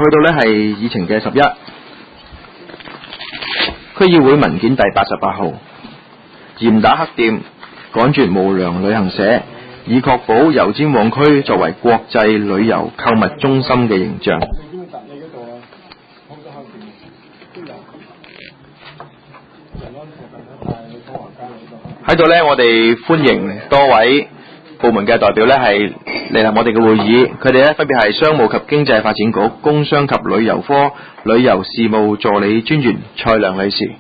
到呢係議程嘅11，區議會文件第88號，嚴打黑店，趕絕無良旅行社，以確保油尖旺區作為國際旅遊購物中心嘅形象。喺度呢，我哋歡迎多位部門嘅代表呢係嚟臨我哋嘅會議，佢哋呢分別係商務及經濟發展局工商及旅遊科旅遊事務助理專員蔡良女士。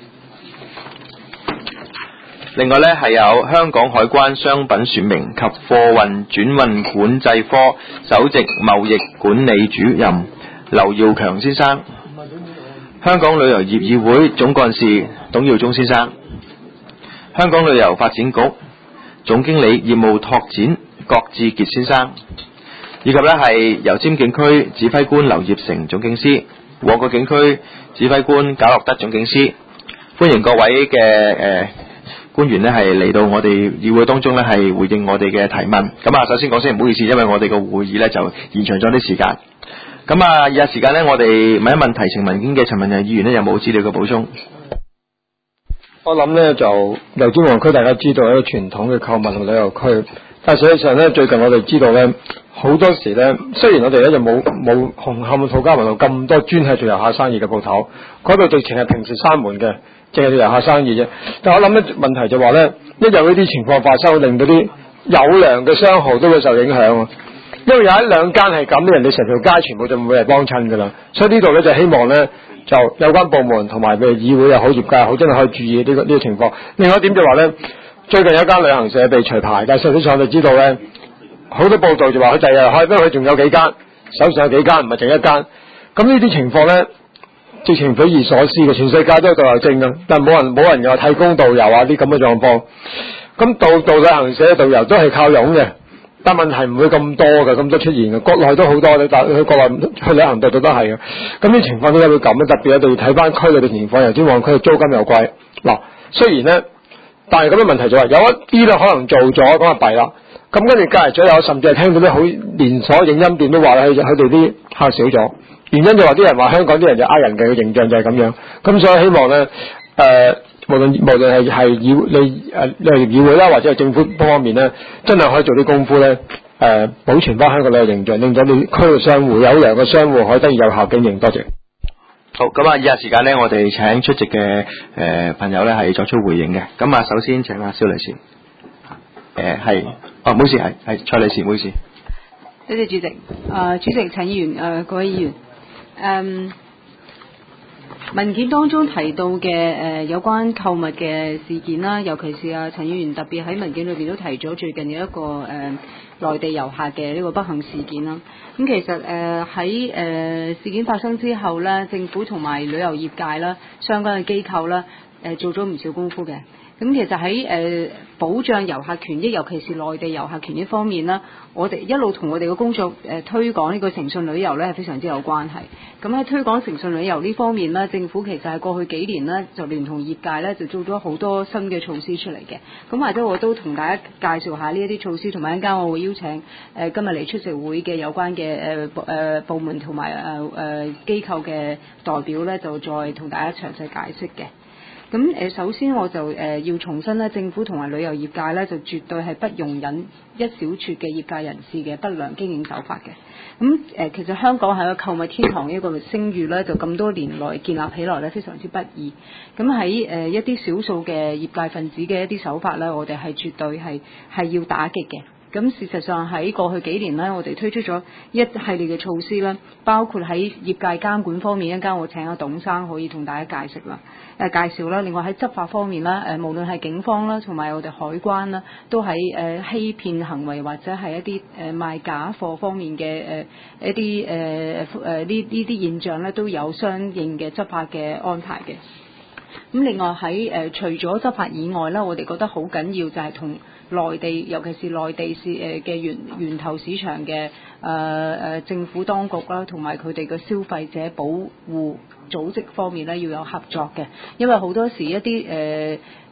另外呢係有香港海關商品說明及貨運轉運管制科首席貿易管理主任劉耀強先生，香港旅遊業議會總幹事董耀中先生，香港旅遊發展局總經理業務拓展郭志傑先生，以及呢係油尖警區指揮官劉業成總警司、旺角警區指揮官賈樂德總警司。歡迎各位嘅官員呢係嚟到我哋議會當中呢係回應我哋嘅提問。咁啊，首先講聲唔好意思，因為我哋個會議呢就延長咗啲時間。咁啊，以下時間呢，我哋問一問提呈文件嘅陳文仁議員呢有冇資料嘅補充？ 我諗呢就油尖旺區大家知道係一個傳統嘅購物同旅遊區，但係實際上呢，最近我哋知道呢，好多時呢，雖然我哋呢就冇紅磡土瓜灣路咁多專係做遊客生意嘅鋪頭，嗰度直情係平時閂門嘅，淨係做遊客生意啫。但我諗呢問題就話呢，一有呢啲情況發生，令到啲有良嘅商號都會受影響。因為有一兩間係咁，人哋成條街全部就唔會嚟幫襯㗎啦。所以呢度呢，就希望呢，就有關部門同埋譬如議會又好、業界又好，真係可以注意呢個情況。另外一點就話呢，最近有一間旅行社被除牌，但係實際上我哋知道呢，好多報道就話佢第日開，不過佢仲有幾間，手上有幾間，唔係淨一間。咁呢啲情況呢，直情匪夷所思嘅，全世界都有導遊證㗎，但係冇人又話替工導遊啊啲咁嘅狀況。咁到旅行社嘅導遊都係靠佣嘅。但問題唔會咁多嘅，咁多出現嘅，國內都好多，你但去國內去旅行度都係嘅。咁啲情況點解會咁咧？特別我哋要睇翻區裏嘅情況，油尖旺區嘅租金又貴。嗱，雖然咧，但係咁嘅問題就係、是、有一啲咧可能做咗咁啊弊啦。咁跟住隔離咗有，甚至係聽到啲好連鎖影音店都話佢哋啲客少咗。原因就話啲人話香港啲人就呃人嘅形象就係咁樣。咁所以希望咧無論係議會啦，或者係政府方面咧，真係可以做啲功夫咧，保存翻香港嘅形象，令到你區嘅商戶有良嘅商戶可以得以有效經營。多謝。 好，咁啊，以下時間咧，我哋請出席嘅朋友咧係作出回應嘅。咁啊，首先請阿蕭女士。係，唔好意思，係蔡女士，唔好意思。 多謝主席。主席陳議員，各位議員，文件當中提到嘅有關購物嘅事件啦，尤其是陳議員特別喺文件裏邊都提咗最近有一個內地遊客嘅呢個不幸事件啦。咁其實喺事件發生之後呢，政府同埋旅遊業界啦，相關嘅機構啦，做咗唔少功夫嘅。咁其實喺保障遊客權益，尤其是內地遊客權益方面啦，我哋一路同我哋嘅工作推廣呢個誠信旅遊咧係非常之有關係。咁喺推廣誠信旅遊呢方面咧，政府其實係過去幾年咧就聯同業界咧就做咗好多新嘅措施出嚟嘅。咁或者我都同大家介紹下呢一啲措施，同埋一陣間我會邀請今日嚟出席會嘅有關嘅部門同埋機構嘅代表咧，就再同大家詳細解釋嘅。咁首先我就要重申咧，政府同埋旅遊業界咧就絕對係不容忍一小撮嘅業界人士嘅不良經營手法嘅。咁其實香港係一個購物天堂一個聲譽咧，就咁多年來建立起來咧，非常之不易。咁喺一啲少數嘅業界分子嘅一啲手法咧，我哋係絕對係要打擊嘅。咁事實上喺過去幾年呢，我哋推出咗一系列嘅措施啦，包括喺業界監管方面，一陣間我請阿董生可以同大家介紹啦。另外喺執法方面啦，無論係警方啦，同埋我哋海關啦，都喺欺騙行為或者係一啲賣假貨方面嘅一啲呢啲現象咧，都有相應嘅執法嘅安排嘅。咁另外喺除咗執法以外啦，我哋覺得好緊要就係同內地，尤其是內地嘅源頭市場嘅政府當局啦，同埋佢哋嘅消費者保護組織方面咧，要有合作嘅。因為好多時一啲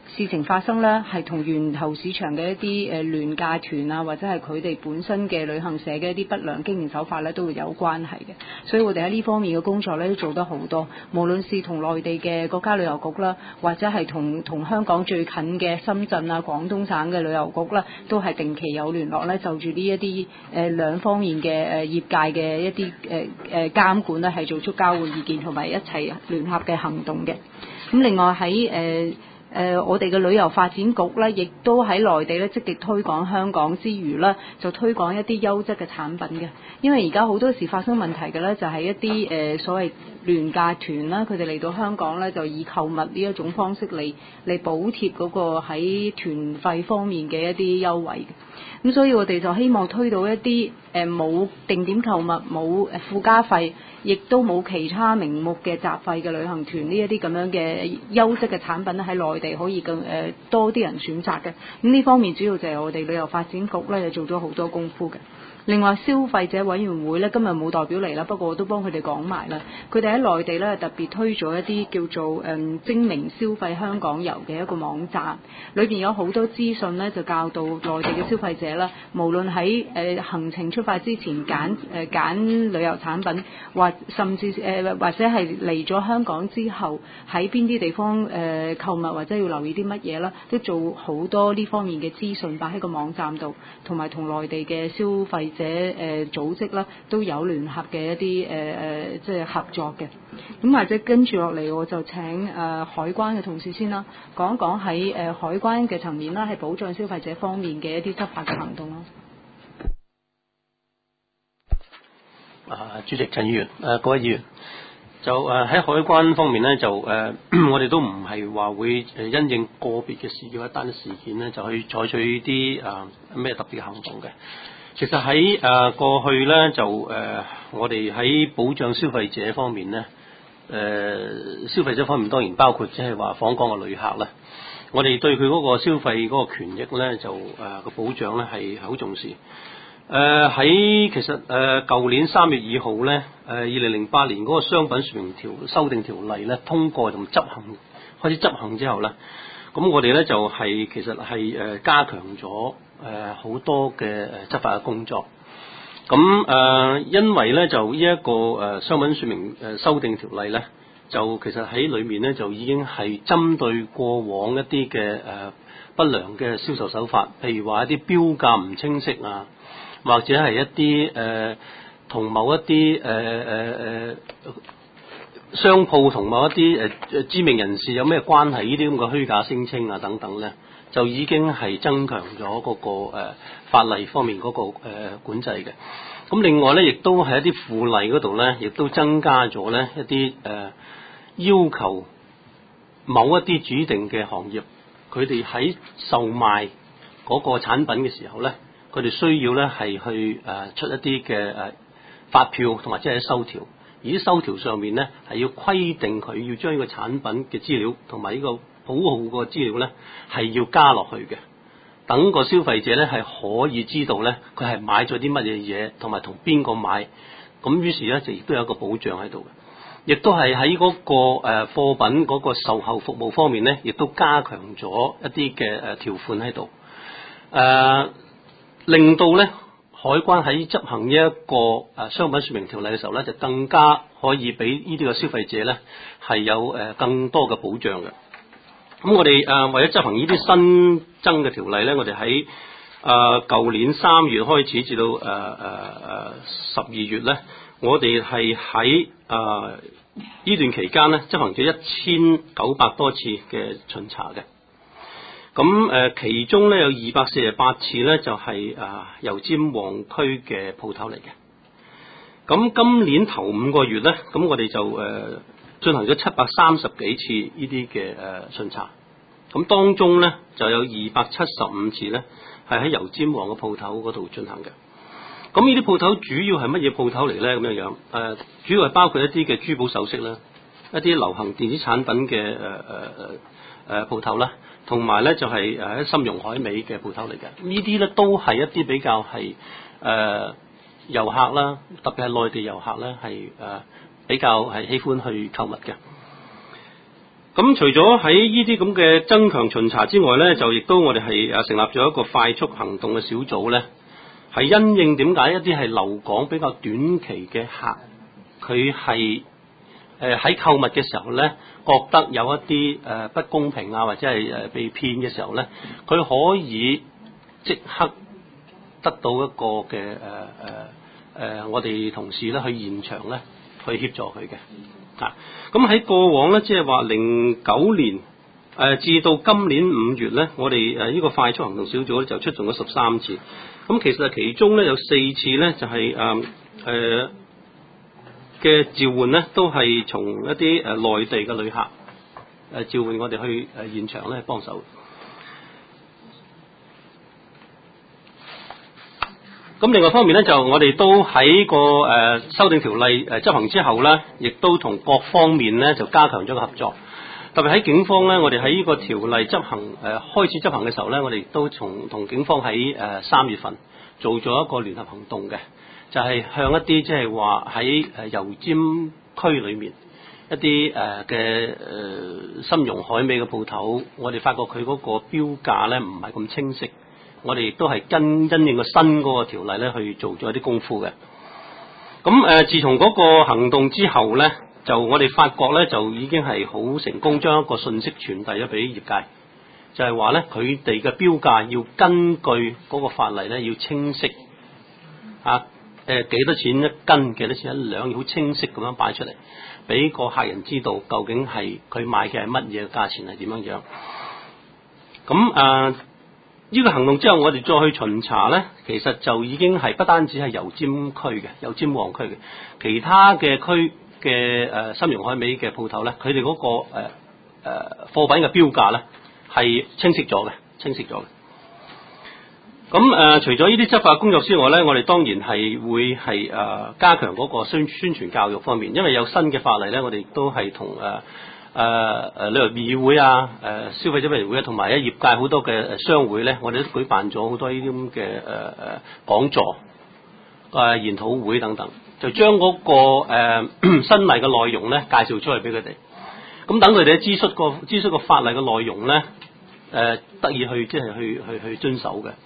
事情發生呢，係同源頭市場嘅一啲聯價團啊，或者係佢哋本身嘅旅行社嘅一啲不良經營手法呢，都會有關係嘅。所以我哋喺呢方面嘅工作呢，都做得好多，無論是同內地嘅國家旅遊局啦，或者係同香港最近嘅深圳啊、廣東省嘅旅遊局啦，都係定期有聯絡呢，就住呢一啲兩方面嘅業界嘅一啲監管呢，係做出交換意見同埋一齊聯合嘅行動嘅。咁另外喺我哋嘅旅遊發展局咧，亦都喺內地咧積極推廣香港之餘咧，就推廣一啲優質嘅產品嘅。因為而家好多時發生問題嘅咧，就係一啲所謂廉價團啦，佢哋嚟到香港咧，就以購物呢一種方式嚟補貼嗰個喺團費方面嘅一啲優惠嘅。咁所以我哋就希望推到一啲冇定點購物、冇附加費，亦都冇其他名目嘅雜費嘅旅行團呢一啲咁樣嘅優質嘅產品咧，喺內地可以更多啲人選擇嘅。咁呢方面主要就係我哋旅遊發展局咧，就做咗好多功夫嘅。另外消費者委員會咧，今日冇代表嚟啦，不過我都幫佢哋講埋啦。佢哋喺內地咧特別推咗一啲叫做精明消費香港遊嘅一個網站，裏邊有好多資訊咧，就教導內地嘅消費者啦，無論喺行程出發之前揀旅遊產品，甚至或者係嚟咗香港之後喺邊啲地方購物或者要留意啲乜嘢啦，都做好多呢方面嘅資訊擺喺個網站度，同埋同內地嘅消費者組織啦，都有聯合嘅一啲即係合作嘅。咁或者跟住落嚟，我就請海關嘅同事先啦，講一講喺海關嘅層面啦，係保障消費者方面嘅一啲執法嘅行動咯。 主席陳議員，各位議員，就喺海關方面呢，就我哋都唔係話會因應個別嘅事件或者單一事件呢，就去採取啲咩特別嘅行動嘅。其實喺過去呢，就我哋喺保障消費者方面呢，消費者方面當然包括即係話訪港嘅旅客啦。我哋對佢嗰個消費嗰個權益呢，就個保障呢係好重視。喺其實舊年3月2號呢，2008年嗰個商品說明修訂條例呢通過同開始執行之後呢，咁我哋呢就其實係加強咗好多嘅執法嘅工作。咁因為呢就呢一個商品說明修訂條例呢，就其實喺裏面呢就已經係針對過往一啲嘅不良嘅銷售手法，譬如話一啲標價唔清晰啊，或者係一啲同某一啲商鋪同某一啲知名人士有咩關係，呢啲咁嘅虛假聲稱啊等等咧，就已經係增強咗嗰個法例方面嗰個管制嘅。咁另外咧，亦都係一啲附例嗰度咧，亦都增加咗咧一啲要求某一啲指定嘅行業，佢哋喺售賣嗰個產品嘅時候咧，佢哋需要咧係去出一啲嘅發票同埋即係收條，而啲收條上面咧係要規定佢要將呢個產品嘅資料同埋呢個譜號個資料咧係要加落去嘅，等個消費者咧係可以知道咧佢係買咗啲乜嘢嘢，同埋同邊個買，咁於是咧就亦都有一個保障喺度嘅。亦都係喺嗰個貨品嗰個售後服務方面咧，亦都加強咗一啲嘅條款喺度，令到咧海關喺執行呢一個商品說明條例嘅時候咧，就更加可以俾呢啲嘅消費者咧係有更多嘅保障嘅。咁我哋為咗執行呢啲新增嘅條例咧，我哋喺舊年3月開始至到12月咧，我哋係喺呢段期間咧執行咗1900多次嘅巡查嘅。咁其中咧有248次咧就係油尖旺區嘅鋪頭嚟嘅。咁今年頭5個月咧，咁我哋就進行咗730幾次呢啲嘅巡查。咁當中咧就有275次咧係喺油尖旺嘅鋪頭嗰度進行嘅。咁呢啲鋪頭主要係乜嘢鋪頭嚟咧？咁樣樣主要係包括一啲嘅珠寶首飾啦，一啲流行電子產品嘅鋪頭啦，同埋咧就係喺參茸海味嘅鋪頭嚟嘅。呢啲咧都係一啲比較係遊客啦，特別係內地遊客咧係比較係喜歡去購物嘅。 咁除咗喺呢啲咁嘅增強巡查之外咧，就亦都我哋係成立咗一個快速行動嘅小組咧，係因應點解一啲係留港比較短期嘅客，佢係喺購物嘅時候咧，覺得有一啲不公平啊，或者係被騙嘅時候咧，佢可以即刻得到一個嘅我哋同事咧去現場咧去協助佢嘅。咁喺過往咧，即係話09年至到今年5月咧，我哋呢個快速行動小組咧就出動咗13次。咁其實其中咧有4次咧就係嘅召喚咧，都係從一啲內地嘅旅客召喚我哋去現場咧幫手。咁另外一方面咧，就我哋都喺個修訂條例執行之後咧，亦都同各方面咧就加強咗個合作。特別喺警方咧，我哋喺呢個條例執行開始執行嘅時候咧，我哋亦都同警方喺3月份做咗一個聯合行動嘅，就係向一啲即係話喺油尖區裏面一啲嘅參茸海味嘅鋪頭，我哋發覺佢嗰個標價咧唔係咁清晰。我哋亦都係因應個新嗰個條例咧去做咗一啲功夫嘅。咁自從嗰個行動之後咧，就我哋發覺咧就已經係好成功將一個信息傳遞咗俾業界，就係話咧佢哋嘅標價要根據嗰個法例咧要清晰幾多錢一斤，幾多錢一兩，要好清晰咁樣擺出嚟，俾個客人知道究竟係佢買嘅係乜嘢，價錢係點樣樣。咁呢個行動之後，我哋再去巡查咧，其實就已經係不單止係油尖區嘅、油尖旺區嘅，其他嘅區嘅參茸海味嘅鋪頭咧，佢哋嗰個貨品嘅標價咧係清晰咗嘅。咁除咗呢啲執法工作之外咧，我哋當然係會係加強嗰個宣傳教育方面，因為有新嘅法例咧，我哋亦都係同旅遊議會啊、消費者委員會啊，同埋業界好多嘅商會咧，我哋都舉辦咗好多呢啲咁嘅講座、研討會等等，就將嗰個新例嘅內容咧介紹出嚟俾佢哋。咁等佢哋知悉個法例嘅內容咧，得以去即係去遵守嘅。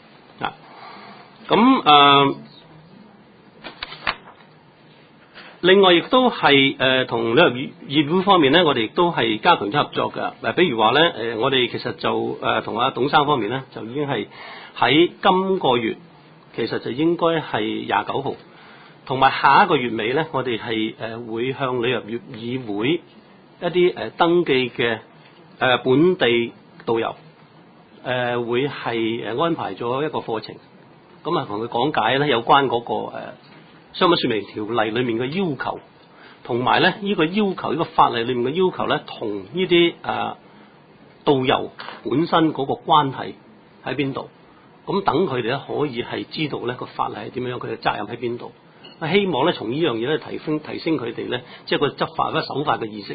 另外亦都係同旅遊業會方面咧，我哋亦都係加強咗合作嘅。比如話咧，我哋其實就同阿董生方面咧，就已經係喺今個月，其實就應該係29號，同埋下一個月尾咧，我哋係會向旅遊業議會一啲登記嘅本地導遊會係安排咗一個課程，咁啊同佢講解咧有關嗰個商品說明條例裏面嘅要求，同埋咧呢個要求，呢個法例裏面嘅要求咧，同呢啲導遊本身嗰個關係喺邊度？咁等佢哋咧可以係知道咧個法例係點樣，佢嘅責任喺邊度？希望咧從呢樣嘢咧提升佢哋咧，即係個執法或者守法嘅意識。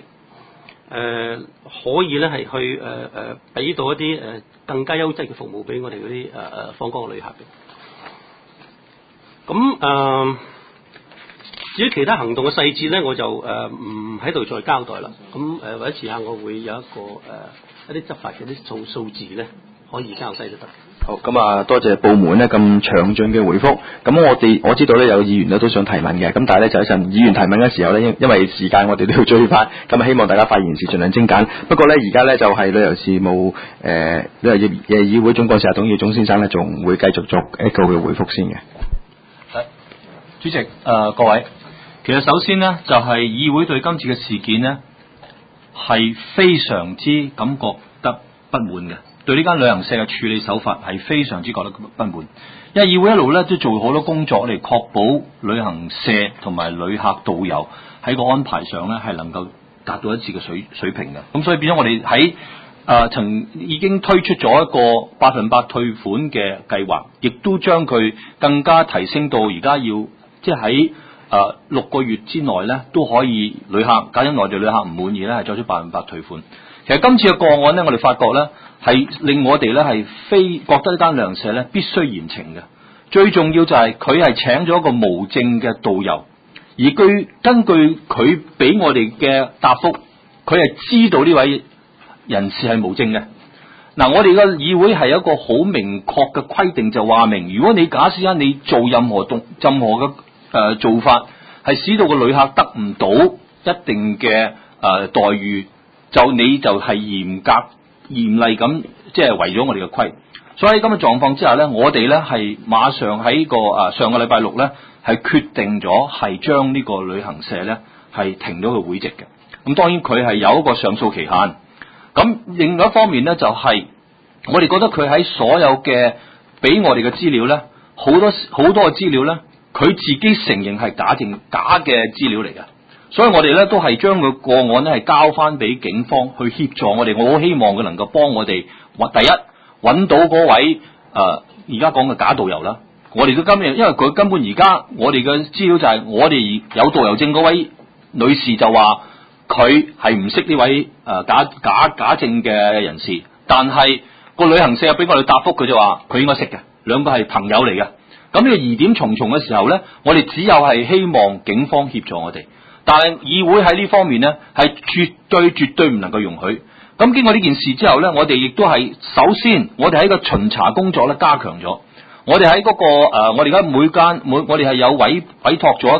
可以咧係去俾到一啲更加優質嘅服務俾我哋嗰啲訪港嘅旅客嘅。咁至於其他行動嘅細節咧，我就唔喺度再交代啦。咁或者遲下我會有一啲執法嘅啲數字咧，可以交低就得。 好，咁啊，多謝部門咧咁詳盡嘅回覆。咁我知道咧有議員咧都想提問嘅，咁但係咧就一陣議員提問嘅時候咧，因為時間我哋都要追翻，咁希望大家發言時盡量精簡。不過咧而家咧就係旅遊事務旅遊業議會總幹事董耀宗先生咧，仲會繼續作一個嘅回覆先嘅。 主席各位，其實首先呢，就係議會對今次嘅事件呢係非常之感覺得不滿嘅。對呢間旅行社嘅處理手法係非常之覺得不滿，因為議會一路咧都做好多工作嚟確保旅行社同埋旅客導遊喺個安排上咧係能夠達到一致嘅水平嘅。咁所以變咗我哋喺已經推出咗一個100%退款嘅計劃，亦都將佢更加提升到而家要即係喺6個月之內咧都可以旅客假如內地旅客唔滿意咧係作出100%退款。其實今次嘅個案咧，我哋發覺咧係令我哋咧係覺得呢間旅行社咧必須嚴懲嘅。最重要就係佢係請咗一個無證嘅導遊，而根據佢俾我哋嘅答覆，佢係知道呢位人士係無證嘅。嗱，我哋嘅議會係有一個好明確嘅規定，就話明，如果你假使你做任何嘅做法，係使到個旅客得唔到一定嘅待遇，你就係嚴厲咁即係違咗我哋嘅規。所以喺咁嘅狀況之下咧，我哋咧係馬上喺上個禮拜六咧係決定咗係將呢個旅行社咧係停咗佢會籍嘅。咁當然佢係有一個上訴期限。咁另外一方面咧，就係我哋覺得佢喺所有嘅俾我哋嘅資料咧，好多嘅資料咧，佢自己承認係假嘅資料嚟嘅。所以我哋咧都係將個案咧係交翻俾警方去協助我哋。我好希望佢能夠幫我哋第一揾到嗰位而家講嘅假導遊啦。我哋都今日因為佢根本而家我哋嘅資料就係我哋有導遊證嗰位女士就話佢係唔識呢位假證嘅人士，但係個旅行社俾我哋答覆，佢就話佢應該識嘅，兩個係朋友嚟嘅。咁呢個疑點重重嘅時候咧，我哋只有係希望警方協助我哋，但係議會喺呢方面咧係絕對唔能夠容許。咁經過呢件事之後咧，我哋亦都係首先我哋喺個巡查工作咧加強咗。我哋喺嗰個我哋而家我哋係有委託咗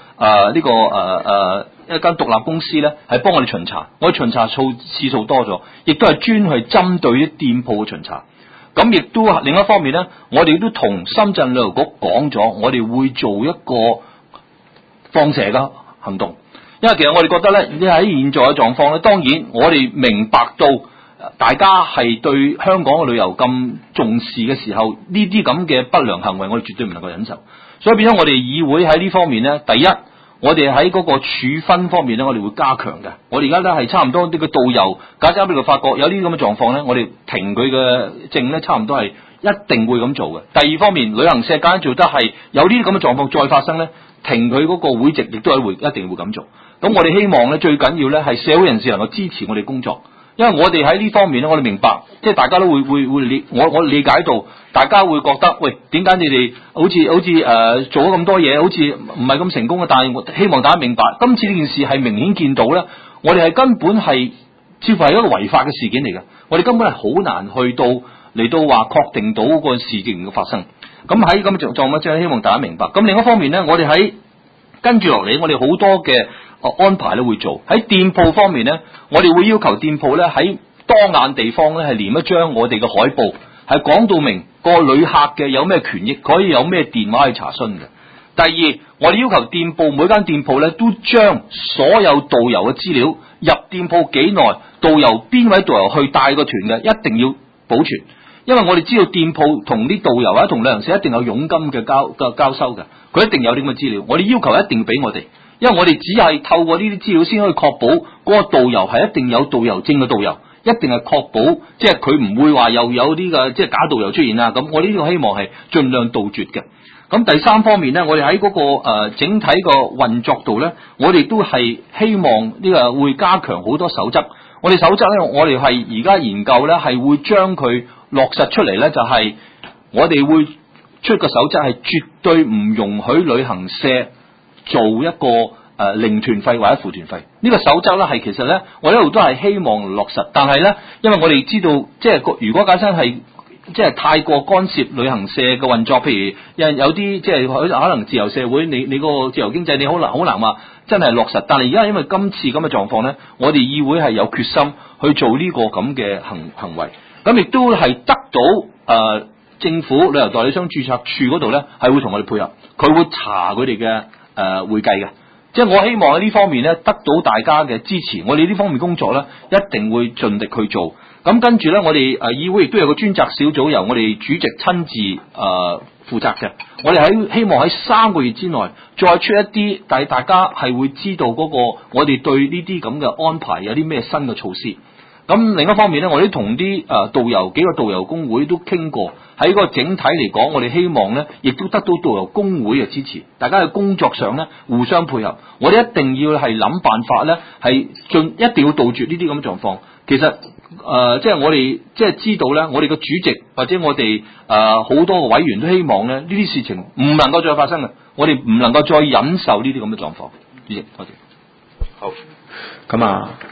一間獨立公司咧，係幫我哋巡查。我哋巡查次數多咗，亦都係專去針對啲店鋪嘅巡查。咁亦都另一方面咧，我哋都同深圳旅遊局講咗，我哋會做一個放蛇嘅行動。因為其實我哋覺得咧，你喺現在嘅狀況咧，當然我哋明白到大家係對香港嘅旅遊咁重視嘅時候，呢啲咁嘅不良行為，我哋絕對唔能夠忍受。所以變咗我哋議會喺呢方面咧，第一，我哋喺嗰個處分方面咧，我哋會加強嘅。我哋而家咧係差唔多呢個導遊，假設我哋發覺有呢啲咁嘅狀況咧，我哋停佢嘅證咧，差唔多係一定會咁做嘅。第二方面，旅行社假如做得係有呢啲咁嘅狀況再發生咧，停佢嗰個會籍，亦都係一定會咁做。咁我哋希望咧，最緊要咧係社會人士能夠支持我哋工作，因為我哋喺呢方面咧，我哋明白，即係大家都會我理解到，大家會覺得，喂，點解你哋好似做咗咁多嘢，好似唔係咁成功嘅？但係我希望大家明白，今次呢件事係明顯見到咧，我哋係根本係似乎係一個違法嘅事件嚟嘅，我哋根本係好難去到嚟到話確定到個事件嘅發生。咁喺咁嘅狀況之下，希望大家明白。咁另一方面咧，我哋喺跟住落嚟，我哋好多嘅安排咧會做。喺店鋪方面咧，我哋會要求店鋪咧喺當眼地方咧係連一張我哋嘅海報，係講到明個旅客嘅有咩權益，可以有咩電話去查詢嘅。第二，我哋要求店鋪每間店鋪咧都將所有導遊嘅資料，入店鋪幾耐，導遊邊位導遊去帶個團嘅，一定要保存。因為我哋知道店鋪同啲導遊或者同旅行社一定有佣金嘅交收嘅，佢一定有啲咁嘅資料。我哋要求一定要俾我哋，因為我哋只係透過呢啲資料先可以確保嗰個導遊係一定有導遊證嘅導遊，一定係確保即係佢唔會話又有啲嘅即係假導遊出現啊。咁我呢個希望係盡量杜絕嘅。咁第三方面咧，我哋喺嗰個整體個運作度咧，我哋都係希望呢個會加強好多守則。我哋守則咧，我哋係而家研究咧，係會將佢落實出嚟咧，就係我哋會出個守則，係絕對唔容許旅行社做一個零團費或者付團費。呢個守則咧係其實咧，我一路都係希望落實，但係咧，因為我哋知道，即係如果假設係即係太過干涉旅行社嘅運作，譬如有啲即係可能自由社會，你個自由經濟，你好難話真係落實。但係而家因為今次咁嘅狀況咧，我哋議會係有決心去做呢個咁嘅行為。咁亦都係得到政府旅遊代理商註冊處嗰度咧，係會同我哋配合，佢會查佢哋嘅會計嘅。即係我希望喺呢方面咧，得到大家嘅支持，我哋呢方面工作咧，一定會盡力去做。咁跟住咧，我哋議會亦都有個專責小組，由我哋主席親自負責嘅。我哋希望喺3個月之內再出一啲，但係大家係會知道嗰個我哋對呢啲咁嘅安排有啲咩新嘅措施。咁另一方面咧，我哋同啲幾個導遊工會都傾過，喺個整體嚟講，我哋希望咧，亦都得到導遊工會嘅支持，大家嘅工作上咧互相配合。我哋一定要係諗辦法咧，係一定要杜絕呢啲咁嘅狀況。其實即係我哋即係知道咧，我哋嘅主席或者我哋好多嘅委員都希望咧，呢啲事情唔能夠再發生嘅，我哋唔能夠再忍受呢啲咁嘅狀況。主席，多謝。 好，咁啊。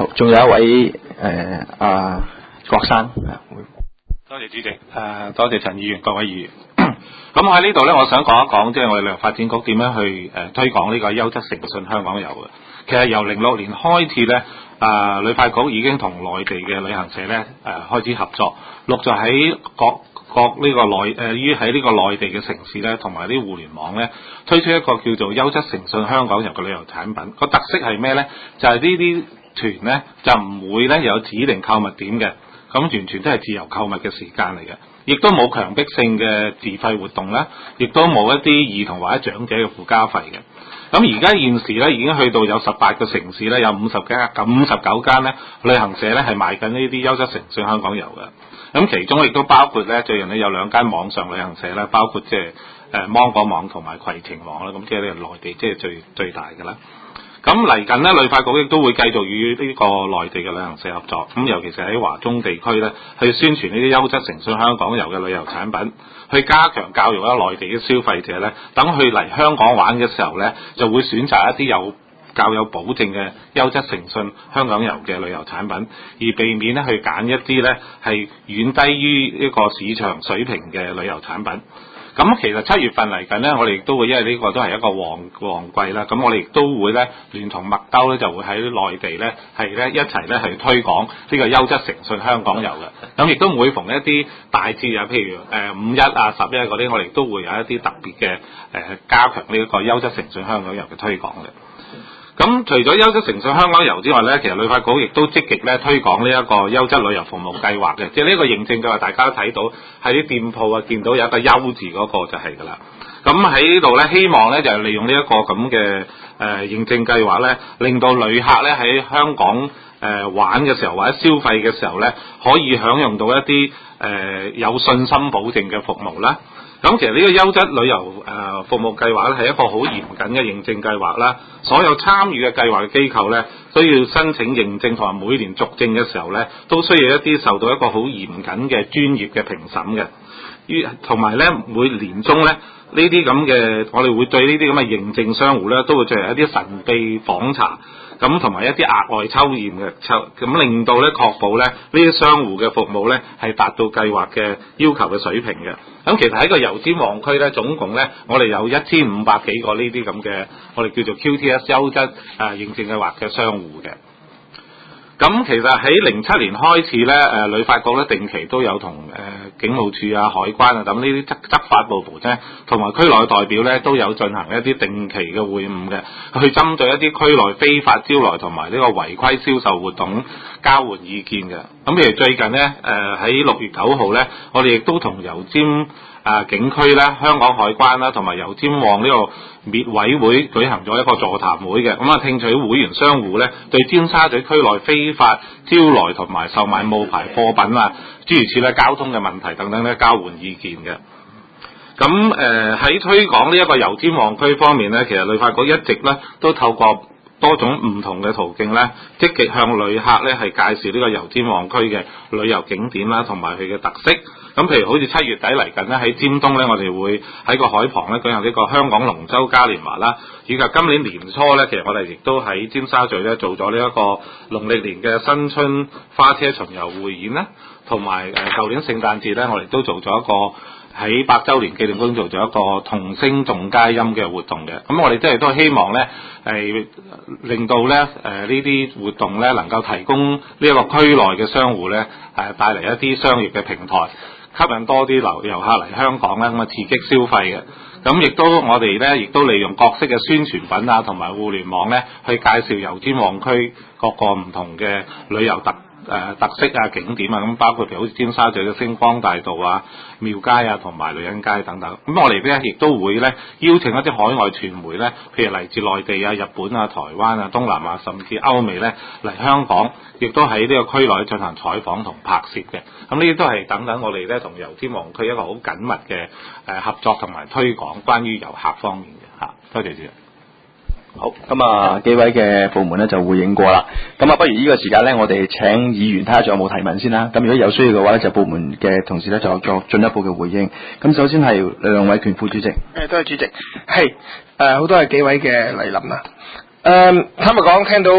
好，仲有一位郭生多謝主席，多謝陳議員，各位議員。咁我喺呢度咧，我想講一講，即係我哋旅遊發展局點樣去推廣呢個優質誠信香港遊嘅。其實由06年開始咧，旅發局已經同內地嘅旅行社咧開始合作，陸續喺各呢個於喺呢個內地嘅城市咧，同埋啲互聯網咧，推出一個叫做優質誠信香港遊嘅旅遊產品。個特色係咩咧？就係呢啲團咧就唔會咧有指定購物點嘅，咁完全都係自由購物嘅時間嚟嘅，亦都冇強迫性嘅自費活動啦，亦都冇一啲兒童或者長者嘅附加費嘅。咁而家現時咧已經去到有18個城市咧，有59間咧旅行社咧係賣緊呢啲優質誠信香港遊嘅。咁其中亦都包括咧，最近咧有2間網上旅行社咧，包括即係芒果網同埋攜程網啦，咁即係呢個內地即係最大嘅啦。咁嚟緊咧，旅發局亦都會繼續與呢個內地嘅旅行社合作，咁尤其是喺華中地區咧，去宣傳呢啲優質誠信香港遊嘅旅遊產品，去加強教育內地嘅消費者咧，等佢嚟香港玩嘅時候咧，就會選擇一啲較有保證嘅優質誠信香港遊嘅旅遊產品，而避免咧去揀一啲咧係遠低於呢個市場水平嘅旅遊產品。咁其實7月份嚟緊咧，我哋亦都會因為呢個都係一個旺季啦，咁我哋亦都會咧聯同麥兜咧就會喺內地咧係咧一齊咧去推廣呢個優質誠信香港遊嘅。咁亦都每逢一啲大節日，譬如5·1啊、11嗰啲，我哋都會有一啲特別嘅加強呢一個優質誠信香港遊嘅推廣嘅。咁除咗優質誠信香港遊之外咧，其實旅發局亦都積極咧推廣呢一個優質旅遊服務計劃嘅，即係呢個認證計劃，大家都睇到喺啲店鋪啊見到有一個優字嗰個就係㗎啦。咁喺呢度咧，希望咧就係利用呢一個咁嘅認證計劃咧，令到旅客咧喺香港玩嘅時候或者消費嘅時候咧，可以享用到一啲有信心保證嘅服務啦。咁其實呢個優質旅遊服務計劃咧係一個好嚴謹嘅認證計劃啦，所有參與嘅計劃嘅機構咧都要申請認證，同埋每年續證嘅時候咧都需要一啲受到一個好嚴謹嘅專業嘅評審嘅，同埋咧每年中咧呢啲咁嘅我哋會對呢啲咁嘅認證商戶咧都會進行一啲神秘訪查。咁同埋一啲額外抽驗嘅咁令到咧確保咧呢啲商戶嘅服務咧係達到計劃嘅要求嘅水平嘅。咁其實喺個油尖旺區咧，總共咧我哋有1500幾個呢啲咁嘅我哋叫做 QTS 優質認證計劃嘅商戶嘅。咁其實喺07年開始咧，旅發局咧定期都有同警務處啊、海關啊等呢啲執法部門咧，同埋區內代表咧都有進行一啲定期嘅會晤嘅，去針對一啲區內非法招來同埋呢個違規銷售活動交換意見嘅。咁譬如最近咧，喺6月9號咧，我哋亦都同油尖警區啦、香港海關啦，同埋油尖旺呢個滅委會舉行咗一個座談會嘅，咁聽取會員商戶咧對尖沙咀區內非法招來同埋售賣冒牌貨品啊，諸如此類交通嘅問題等等咧交換意見嘅。咁喺推廣呢一個油尖旺區方面咧，其實旅發局一直咧都透過多種唔同嘅途徑咧，積極向旅客咧係介紹呢個油尖旺區嘅旅遊景點啦，同埋佢嘅特色。咁譬如好似7月底嚟緊咧，喺尖東咧，我哋會喺個海旁咧舉行呢個香港龍舟嘉年華啦，以及今年年初咧，其實我哋亦都喺尖沙咀咧做咗呢一個農曆年嘅新春花車巡遊匯演啦，同埋舊年聖誕節咧，我哋都做咗一個喺100週年紀念館做咗一個童聲頌佳音嘅活動嘅。咁我哋真係都希望咧係令到咧呢啲活動咧能夠提供呢一個區內嘅商戶咧帶嚟一啲商業嘅平台，吸引多啲遊客嚟香港咧，咁啊刺激消費嘅。咁亦都我哋咧亦都利用各式嘅宣傳品啊，同埋互聯網咧去介紹油尖旺區各個唔同嘅旅遊特色啊景點啊，咁包括譬如好似尖沙咀嘅星光大道啊、廟街啊同埋女人街等等。咁我哋咧亦都會咧邀請一啲海外傳媒咧，譬如嚟自內地啊、日本啊、台灣啊、東南亞甚至歐美咧嚟香港，亦都喺呢個區內進行採訪同拍攝嘅。咁呢啲都係等等我哋咧同油尖旺區一個好緊密嘅合作同埋推廣關於遊客方面嘅嚇。多謝主席。 好，咁幾位嘅部門咧就回應過啦。咁不如呢個時間咧，我哋請議員睇下仲有冇提問先啦。咁如果有需要嘅話咧，就部門嘅同事咧就作進一步嘅回應。咁首先係梁偉權副主席。 多謝主席。係好多係幾位嘅嚟臨啦。坦白講，聽到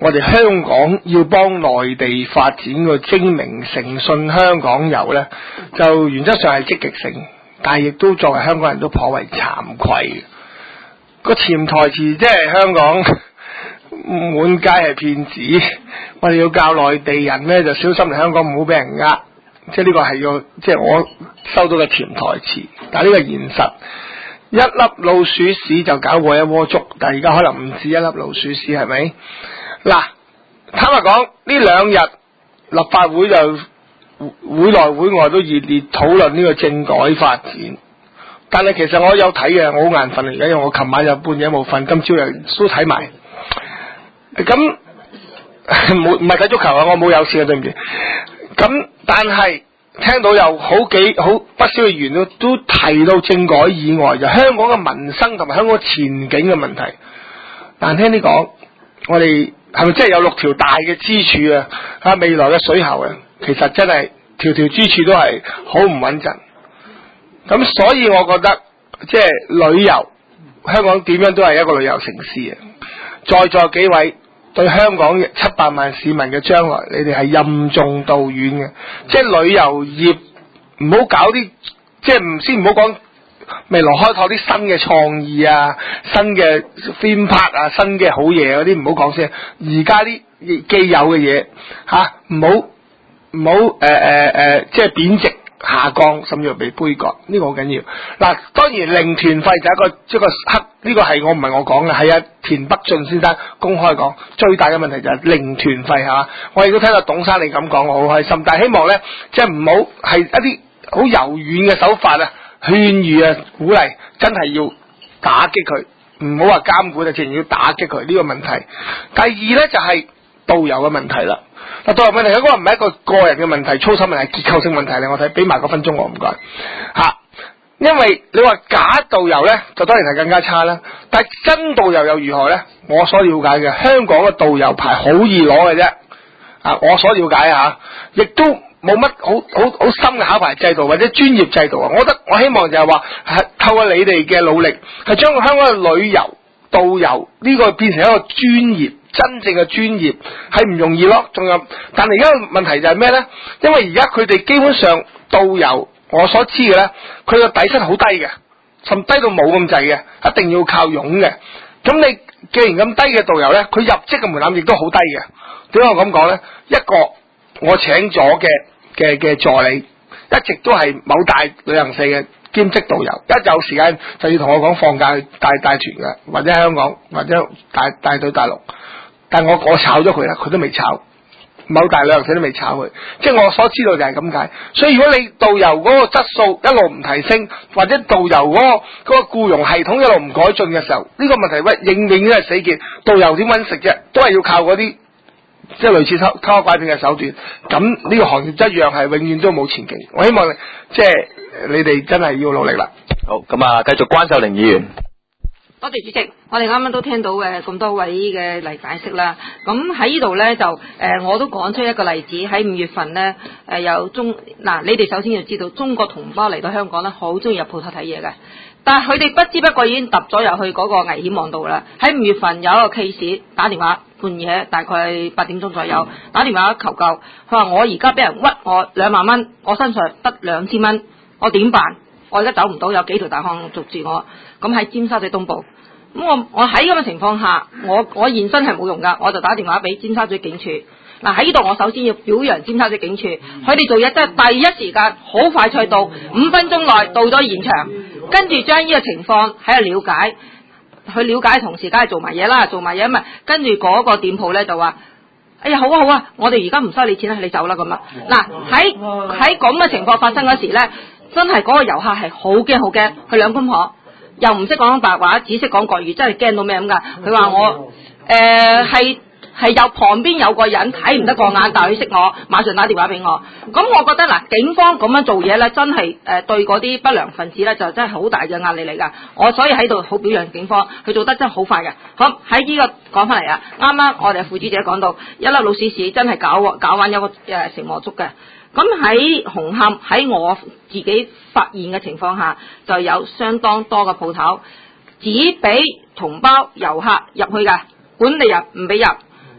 我哋香港要幫內地發展個精明誠信香港遊呢，就原則上係積極性，但係亦都作為香港人都頗為慚愧。個潛台詞即係香港滿街係騙子，我哋要教內地人呢，就小心嚟香港唔好俾人呃，即係呢個係個即係我收到嘅潛台詞。但係呢個現實，一粒老鼠屎就搞過一鍋粥，但係而家可能唔止一粒老鼠屎，係咪？嗱，坦白講，呢2日立法會就會內會外都熱烈討論呢個政改發展，但係其實我有睇嘅，我好眼瞓而家，因為我琴晚又半夜冇瞓，今朝又都睇埋。咁冇唔係睇足球啊，我冇有事啊，對唔住。咁但係聽到有好不少嘅議員都提到政改以外，就香港嘅民生同埋香港前景嘅問題。難聽啲講，我哋係咪真係有6條大嘅支柱啊？未來嘅水喉啊，其實真係條條支柱都係好唔穩陣。咁所以我覺得即係旅遊，香港點樣都係一個旅遊城市啊！在座幾位對香港700萬市民嘅將來，你哋係任重道遠嘅。即係旅遊業唔好搞啲，即係先唔好講未來開拓啲新嘅創意啊、新嘅 theme park 啊、新嘅好嘢嗰啲唔好講先。而家啲既有嘅嘢唔好即係貶值下降，甚至乎被杯葛，呢個好緊要。嗱，當然零團費就一個黑，呢個係唔係我講嘅，係田北俊先生公開講，最大嘅問題就係零團費嚇。我亦都聽到董生你咁講，我好開心。但係希望咧，即係唔好係一啲好柔軟嘅手法啊，勸喻啊，鼓勵，真係要打擊佢，唔好話監管啊，淨係要打擊佢呢個問題。第二咧就係導遊嘅問題啦。嗱，導遊問題嗰個唔係一個個人嘅問題、操守問題、結構性問題咧。我睇俾埋個分鐘我唔該嚇，因為你話假導遊咧，就當然係更加差啦。但係真導遊又如何咧？我所了解嘅香港嘅導遊牌好易攞嘅啫。我所了解嚇，亦都冇乜好深嘅考牌制度或者專業制度啊。我希望就係話係透過你哋嘅努力，係將香港嘅旅遊導遊呢個變成一個專業。真正嘅專業係唔容易咯，仲有，但係而家問題就係咩呢？因為而家佢哋基本上導遊，我所知嘅呢，佢個底薪好低嘅，甚至低到冇咁滯嘅，一定要靠傭嘅。咁你既然咁低嘅導遊呢，佢入職嘅門檻亦都好低嘅。點解我咁講呢？一個我請咗嘅助理，一直都係某大旅行社嘅兼職導遊，一有時間就要同我講放假去帶團嘅，或者喺香港，或者帶隊大陸。但我炒咗佢啦，佢都未炒，某大旅行社都未炒佢，即係我所知道就係咁解。所以如果你導遊嗰個質素一路唔提升，或者導遊嗰個僱傭系統一路唔改進嘅時候，呢個問題永遠都係死結。導遊點搵食啫？都係要靠嗰啲即係類似偷拐騙嘅手段。咁呢個行業一樣係永遠都冇前景。我希望即係你哋真係要努力啦。 好，咁啊，繼續關秀玲議員。 多謝主席，我哋啱啱都聽到咁多位嘅嚟解釋啦。咁喺呢度咧就我都講出一個例子，喺5月份咧有你哋首先要知道中國同胞嚟到香港咧，好中意入鋪頭睇嘢嘅，但係佢哋不知不覺已經揼咗入去嗰個危險網度啦。喺5月份有一個 case 打電話，半夜大概8點鐘左右打電話求救，佢話我而家俾人屈我2萬蚊，我身上得2000蚊，我點辦？我而家走唔到，有幾條大漢捉住我。咁喺尖沙咀東部，咁我喺咁嘅情況下，我現身係冇用噶，我就打電話俾尖沙咀警署。嗱，喺呢度我首先要表揚尖沙咀警署，佢哋做嘢真係第一時間好快脆到，5分鐘內到咗現場，跟住將呢個情況喺度了解，去了解同時梗係做埋嘢啦，做埋嘢咪跟住嗰個店鋪咧就話：哎呀好啊，我哋而家唔收你錢啦，你走啦咁啊！嗱，喺咁嘅情況發生嗰時咧，真係嗰個遊客係好驚，佢兩公婆。又唔識講白話，只識講國語，真係驚到咩咁㗎？佢話我係有旁邊有個人睇唔得過眼，但係佢識我，馬上打電話俾我。咁我覺得嗱，警方咁樣做嘢咧，真係對嗰啲不良分子咧，就真係好大嘅壓力嚟㗎。我所以喺度好表揚警方，佢做得真係好快嘅。好，喺呢個講翻嚟啊，啱啱我哋副主席講到一粒老鼠屎真係搞玩有個成鑊粥嘅。咁喺紅磡喺我自己發現嘅情況下，就有相當多嘅鋪頭只俾同胞遊客入去嘅，本地人唔俾入。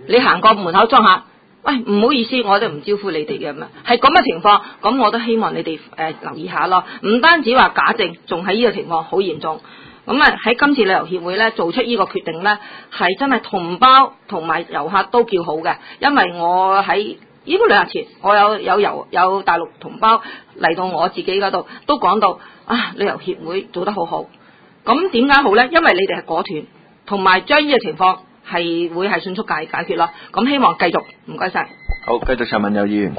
你行過門口裝下，喂，唔好意思，我都唔招呼你哋嘅嘛，係咁嘅情況，咁我都希望你哋留意下咯。唔單止話假證，仲喺呢個情況好嚴重。咁喺今次旅遊協會咧做出呢個決定咧，係真係同胞同埋遊客都叫好嘅，因為我喺呢個2日前，我有大陸同胞嚟到我自己嗰度，都講到旅遊協會做得好好。咁點解好咧？因為你哋係果斷，同埋將呢個情況係會係迅速解決咯。咁希望繼續，唔該晒。 好，繼續陳文友議員。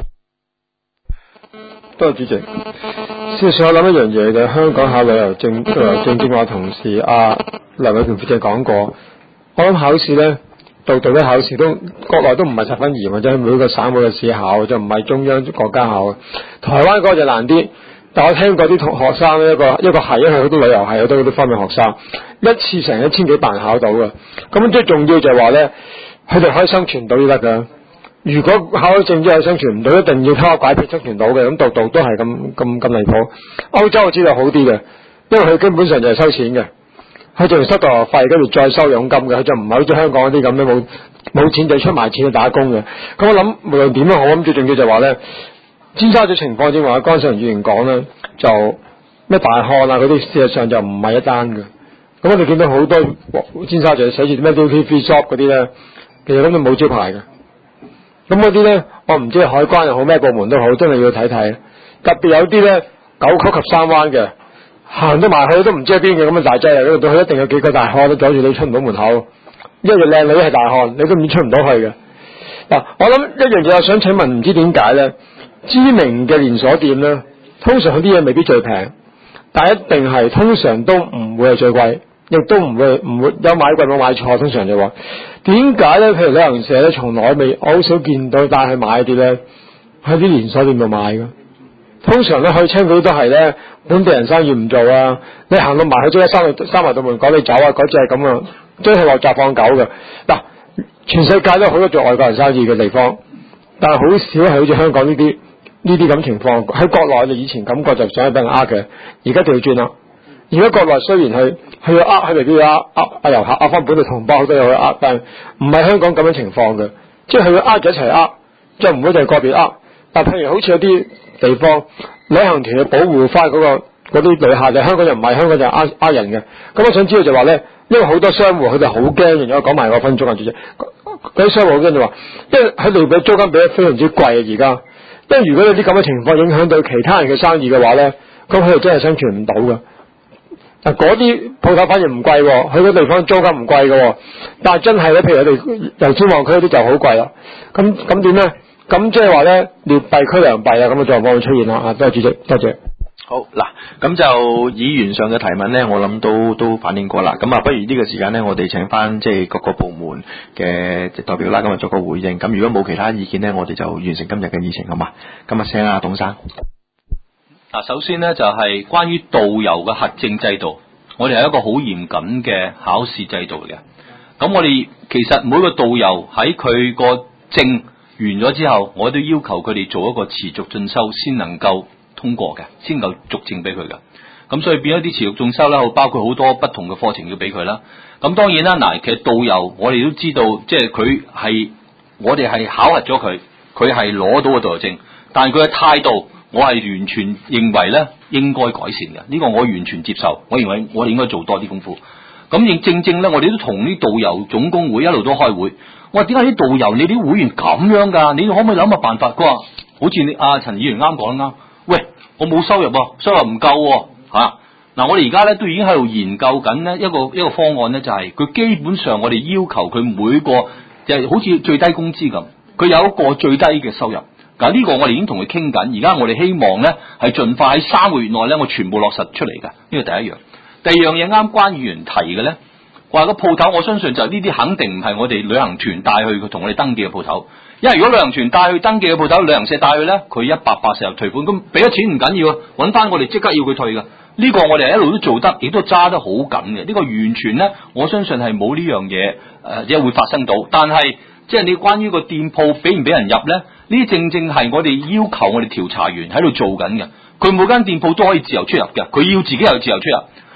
多謝主席。事實上，我諗一樣嘢嘅，香港考旅遊正話同事梁偉權副主席講過，我諗考試咧，度嘅考試都國內都唔係十分嚴，或者每個省每個市考，就唔係中央國家考。台灣嗰個就難啲，但我聽過啲同學生咧，一個係因為好多旅遊係好多嗰啲方面學生，一次成1000幾萬考到嘅。咁最重要就係話咧，佢哋可以生存到都得㗎。如果考咗證之後生存唔到，一定要偷下拐騙生存到嘅，咁度都係咁離譜。歐洲我知道好啲嘅，因為佢基本上就係收錢嘅，佢就收導遊費，跟住再收佣金嘅，佢就唔係好似香港嗰啲咁樣冇錢就出埋錢去打工嘅。咁我諗無論點都好，咁最重要就係話咧，尖沙咀情況正話江上議員講咧，就咩大漢嗰啲，事實上就唔係一單嘅。咁我哋見到好多尖沙咀寫住咩 duty free shop 嗰啲咧，其實根本冇招牌嘅。咁嗰啲咧，我唔知係海關又好咩部門都好，真係要睇睇。特別有啲咧9曲及3灣嘅，行到埋去都唔知喺邊嘅咁嘅大劑嚟，嗰度佢一定有幾個大漢都阻住你出唔到門口。一個靚女係大漢，你都唔知出唔到去嘅。嗱，我諗一樣嘢，我想請問，唔知點解咧？知名嘅連鎖店咧，通常啲嘢未必最平，但係一定係通常都唔會係最貴，亦都唔會有買貴冇買錯。通常就話點解咧？譬如旅行社咧，從來未我好少見到帶去買啲咧喺啲連鎖店度買嘅。通常咧去親嗰啲都係咧本地人生意唔做啊，你行到埋去即刻閂埋道門趕你走啊，嗰隻係咁啊，真係落閘放狗嘅。嗱，全世界都有好多做外國人生意嘅地方，但係好少係好似香港呢啲咁情況。喺國內就以前感覺就想去俾人呃嘅，而家調轉啦。而家國內雖然佢要佢未必要遊客呃翻本地同胞，好多嘢去呃，但係唔係香港咁樣情況嘅，即係佢要呃就一齊呃，即係唔會就係個別呃。但譬如好似有啲地方旅行團去保護翻嗰啲旅客，就香港就唔係，香港就呃人嘅。咁我想知道就話咧，因為好多商戶佢哋好驚，如果講埋個分鐘啊，主席，嗰啲商戶好驚就話，因為佢哋俾租金俾得非常之貴啊而家。因為如果有啲咁嘅情況影響到其他人嘅生意嘅話咧，咁佢哋真係生存唔到㗎。嗱，嗰啲鋪頭反而唔貴喎，佢嗰地方租金唔貴喎，但係真係咧，譬如我哋油尖旺區嗰啲就好貴啦。咁點咧？咁即係話咧，劣幣驅良幣啊，咁嘅狀況會出現啦。多謝主席，多謝。 好嗱，咁就議員上嘅提問咧，我諗都反映過啦。咁不如呢個時間咧，我哋請翻即係各個部門嘅代表啦，咁作個回應。咁如果冇其他意見咧，我哋就完成今日嘅議程，好嘛？今日請董生。 首先呢，就係關於導遊嘅核證制度，我哋係一個好嚴謹嘅考試制度嚟嘅。咁我哋其實每個導遊喺佢個證完咗之後，我都要求佢哋做一個持續進修先能夠通過嘅，先夠續證俾佢嘅。咁所以變咗啲持續進修啦，包括好多不同嘅課程要俾佢啦。咁當然啦，嗱，其實導遊我哋都知道，即係佢係我哋係考核咗佢係攞到個導遊證，但係佢嘅態度，我係完全認為咧應該改善嘅，呢個我完全接受。我認為我哋應該做多啲功夫。咁正咧，我哋都同啲導遊總工會一路都開會。我話點解啲導遊你啲會員咁樣㗎？你可唔可以諗個辦法？佢話好似你陳議員啱講得啱。喂，我冇收入喎，收入唔夠嚇。嗱，我哋而家咧都已經喺度研究緊呢一個方案咧，就係佢基本上我哋要求佢每個就係好似最低工資咁，佢有一個最低嘅收入。嗱，呢個我哋已經同佢傾緊，而家我哋希望咧係盡快喺3個月內咧，我全部落實出嚟㗎。呢個第一樣。第二樣嘢啱關議員提嘅咧，話個鋪頭，我相信就呢啲肯定唔係我哋旅行團帶去同我哋登記嘅鋪頭，因為如果旅行團帶去登記嘅鋪頭，旅行社帶去咧，佢180日退款，咁俾咗錢唔緊要，揾翻我哋即刻要佢退㗎。呢個我哋一路都做得，亦都揸得好緊嘅。呢個完全咧，我相信係冇呢樣嘢即係會發生到。但係即係你關於個店鋪俾唔俾人入咧，呢啲正係我哋要求我哋調查員喺度做緊嘅。佢每間店鋪都可以自由出入嘅，佢要自己有自由出入。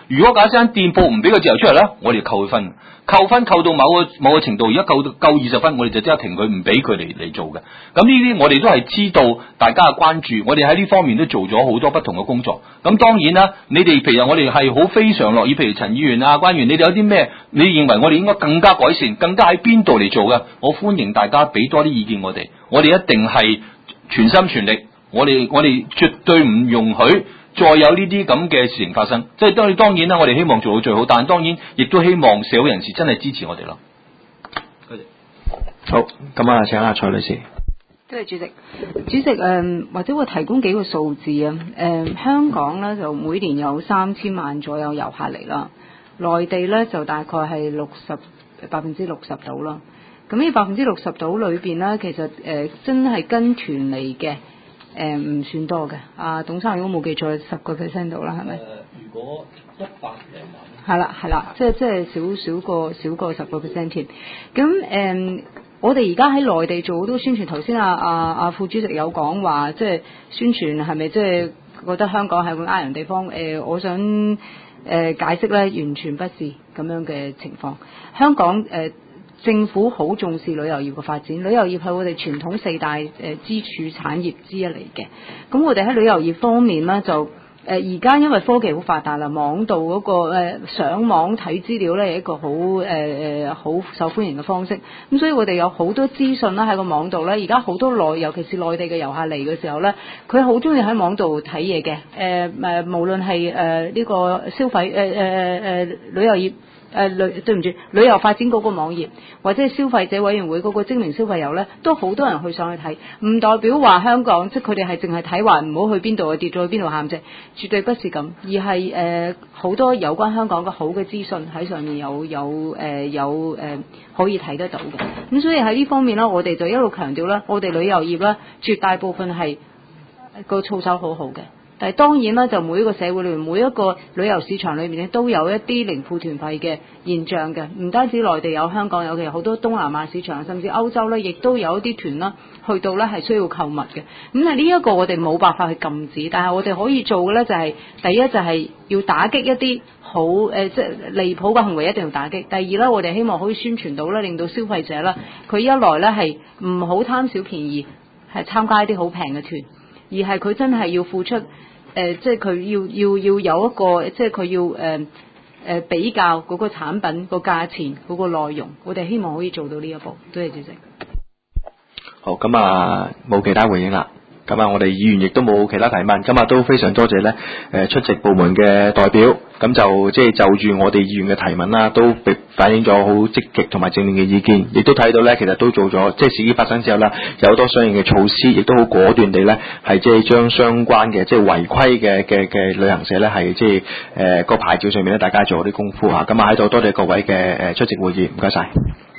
如果假設間店鋪唔俾個自由出嚟咧，我哋扣佢分，扣到某個程度，而家夠20分，我哋就即刻停佢，唔俾佢嚟做嘅。咁呢啲我哋都係知道大家嘅關注，我哋喺呢方面都做咗好多不同嘅工作。咁當然啦，你哋譬如我哋係好非常樂意，譬如陳議員啊、關議員，你哋有啲咩你認為我哋應該更加改善，更加喺邊度嚟做嘅？我歡迎大家俾多啲意見我哋一定係全心全力，我哋絕對唔容許再有呢啲咁嘅事情發生。即係當然啦，我哋希望做到最好，但係當然亦都希望社會人士真係支持我哋咯。多謝。 好，咁啊，請阿蔡女士。 多謝主席。主席或者會提供幾個數字啊。香港咧就每年有3000萬左右遊客嚟啦，內地咧就大概係60%到啦。咁呢60%到裏邊咧，其實真係跟團嚟嘅唔算多嘅。董生如果冇記錯10% 到啦，係咪？ 如果100零萬。 係啦，即係少過10% 添。咁我哋而家喺內地做好多宣傳，頭先阿副主席有講話，即係宣傳係咪即係覺得香港係會呃人地方？我想解釋咧，完全不是咁樣嘅情況。香港政府好重視旅遊業嘅發展，旅遊業係我哋傳統4大支柱產業之一嚟嘅。咁我哋喺旅遊業方面咧，就而家因為科技好發達啦，網度嗰個上網睇資料咧係一個好受歡迎嘅方式。咁所以我哋有好多資訊啦喺個網度咧。而家好多尤其是內地嘅遊客嚟嘅時候咧，佢好中意喺網度睇嘢嘅。無論係呢個消費旅遊業。旅遊發展嗰個網頁，或者係消費者委員會嗰個精明消費遊呢，都好多人去上去睇，唔代表話香港即係佢哋係淨係睇話唔好去邊度跌咗去邊度喊啫，絕對不是咁，而係好多有關香港嘅好嘅資訊喺上面有可以睇得到嘅。咁所以喺呢方面呢，我哋就一路強調啦，我哋旅遊業呢，絕大部分係個操守好好嘅。但係當然啦，就每一個社會裏面，每一個旅遊市場裏面咧，都有一啲零負團費嘅現象嘅。唔單止內地有，香港有嘅，好多東南亞市場，甚至歐洲咧，亦都有一啲團啦，去到咧係需要購物嘅。咁呢一個我哋冇辦法去禁止，但係我哋可以做嘅咧就係、第一就係要打擊一啲好即係離譜嘅行為，一定要打擊。第二咧，我哋希望可以宣傳到咧，令到消費者咧，佢一來咧係唔好貪小便宜，係參加一啲好平嘅團，而係佢真係要付出。即係佢要有一個，即係佢要比較嗰個產品個價錢嗰個內容，我哋希望可以做到呢一步。多謝主席。 好，咁啊冇其他回應啦。咁啊，我哋議員亦都冇其他提問。今日都非常多謝咧，出席部門嘅代表。咁就即係就住我哋議員嘅提問啦，都反映咗好積極同埋正面嘅意見，亦都睇到咧，其實都做咗，即係事件發生之後啦，有好多相應嘅措施，亦都好果斷地咧，係即係將相關嘅即係違規嘅旅行社咧，係即係個牌照上面咧，大家做啲功夫嚇。咁啊喺度多謝各位嘅出席會議，唔該晒。